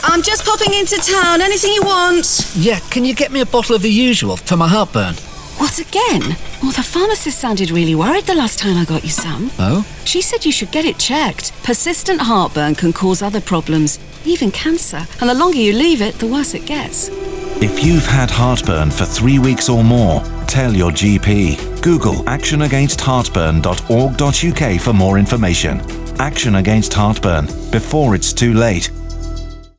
I'm just popping into town. Anything you want? Yeah, can you get me a bottle of the usual for my heartburn? What again? Well, the pharmacist sounded really worried the last time I got you some. Oh? She said you should get it checked. Persistent heartburn can cause other problems, even cancer. And the longer you leave it, the worse it gets. If you've had heartburn for 3 weeks or more, tell your GP. Google actionagainst.heartburn.org.uk for more information. Action Against Heartburn, before it's too late.